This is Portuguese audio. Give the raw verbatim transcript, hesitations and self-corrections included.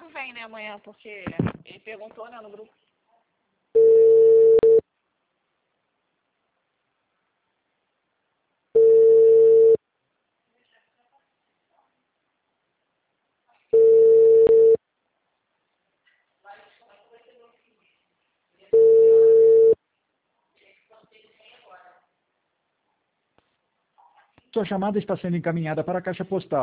não vem, né, amanhã, porque ele perguntou, né, no grupo. Sua chamada está sendo encaminhada para a caixa postal.